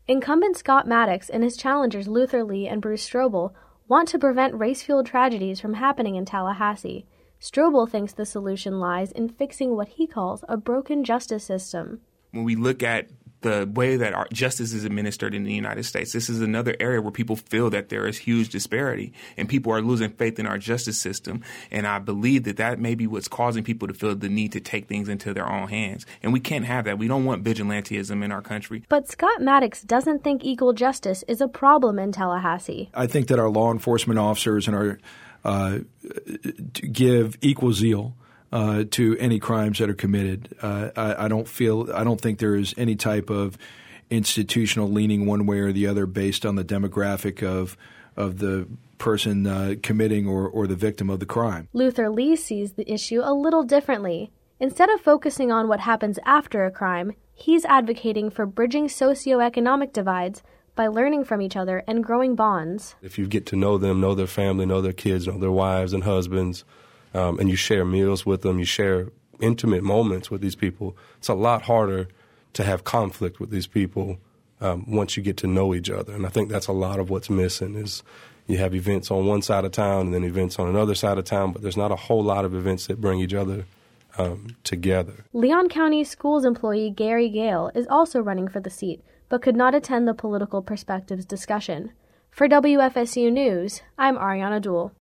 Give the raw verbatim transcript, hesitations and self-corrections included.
Incumbent Scott Maddox and his challengers Luther Lee and Bruce Strobel want to prevent race-fueled tragedies from happening in Tallahassee. Strobel thinks the solution lies in fixing what he calls a broken justice system. When we look at the way that our justice is administered in the United States, this is another area where people feel that there is huge disparity and people are losing faith in our justice system. And I believe that that may be what's causing people to feel the need to take things into their own hands. And we can't have that. We don't want vigilantism in our country. But Scott Maddox doesn't think equal justice is a problem in Tallahassee. I think that our law enforcement officers and our uh, give equal zeal Uh, to any crimes that are committed. Uh, I, I don't feel, I don't think there is any type of institutional leaning one way or the other based on the demographic of of the person uh, committing or, or the victim of the crime. Luther Lee sees the issue a little differently. Instead of focusing on what happens after a crime, he's advocating for bridging socioeconomic divides by learning from each other and growing bonds. If you get to know them, know their family, know their kids, know their wives and husbands, Um, and you share meals with them, you share intimate moments with these people, it's a lot harder to have conflict with these people um, once you get to know each other. And I think that's a lot of what's missing is you have events on one side of town and then events on another side of town, but there's not a whole lot of events that bring each other um, together. Leon County Schools employee Gary Gale is also running for the seat, but could not attend the political perspectives discussion. For W F S U News, I'm Ariana Duell.